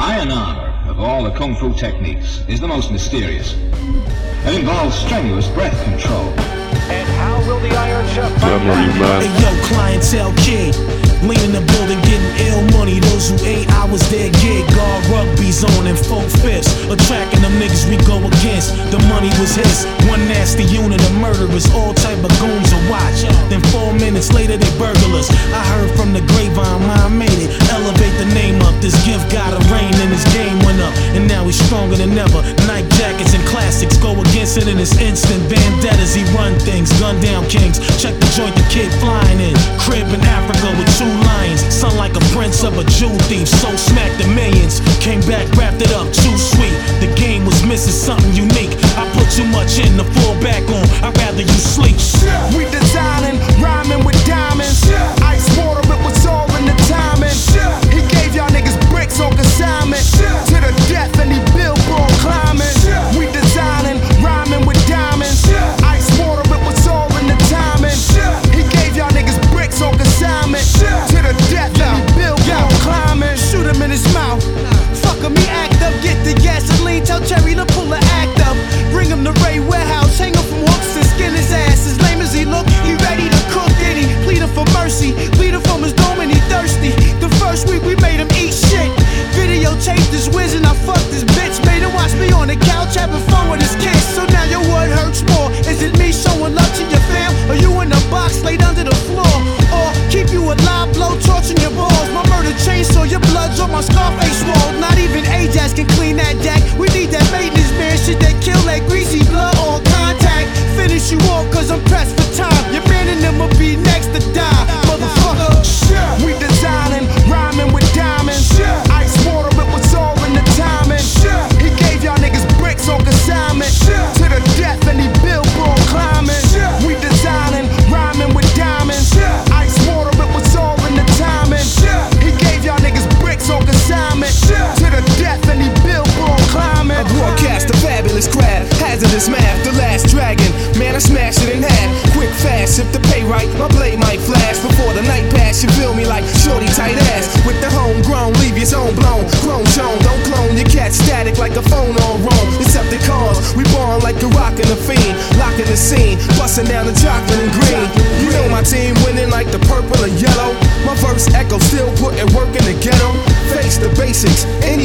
Iron armor, of all the kung fu techniques, is the most mysterious. It involves strenuous breath control. And how will the Iron Chef find Hey yo, clientele kid, lean in the building getting ill money. Those who ate, I was their gig. Guard rugby's on in 4/5, attracting them niggas we go against. The money was his, one nasty unit of murderers, all type of goons to watch. Then 4 minutes later they burgle us. I heard from the grapevine, mine made it. Elevate the name up, this gift got a rain and his game went up. And now he's stronger than ever. Night jackets and classics, go against it in this instant. Vendettas, he run things, gun down kings. Check the joint, the kid flying in. Crib in Africa with 2 lions. Son like a prince of a Jew thief. So smacked the millions. Came back, wrapped it up, too sweet. The game was missing something unique. I put too much in to fall back on. I'd rather you sleep. We designing, rhyming with diamonds. Ice water, it was all in the timing. He gave y'all niggas bricks on consignment. To the death and he billboard climbing. We designing, rhyming with diamonds. Ice water, it was all in the timing. He gave y'all niggas bricks on consignment. To the death and he billboard climbing. Shoot him in his mouth. Fuck him, he act up. Get the gasoline, tell Cherry to pull the act up. Bring him to Ray Warehouse, hang him from hooks and skin his ass. As lame as he look, he ready to cook. Then he pleading for mercy, bleeding from his dome and he thirsty. The first week we made him eat shit. Videotaped this whiz and I fucked this bitch. Made him watch me on the couch having fun with his kids. So now your what hurts more? Is it me showing love to your fam? Or you in the box laid under the floor? Or keep you alive, blow torching your balls? My murder chainsaw, your blood's on my Scarface wall. Not even Ajax can clean that deck. We need that maintenance man, shit that kill that greasy blood on contact. Finish you off cause I'm pressed for time. Your man and them will be next to die, motherfucker. We designing, rhyming with diamonds. Ice water, it was all in the timing. He gave y'all niggas bricks on consignment. To the death and he billboard climbing. We designing, rhyming with diamonds. Ice water, it was all in the timing. He gave y'all niggas bricks on consignment. To the death and he billboard climbing. I broadcast a fabulous craft, hazardous math, the last dragon. Man, I smashed it in half. Quick, fast, if the pay right, my blade might flash. Before the night pass, you feel me like shorty tight ass. With the homegrown, leave your zone blown. Grown tone, don't clone your cat static like a phone on roam. Decepticons, we born like a rock and a fiend. Locking the scene, busting down the chocolate and green. You know my team winning like the purple and yellow. My verse echo, still putting work in the ghetto. Face the basics,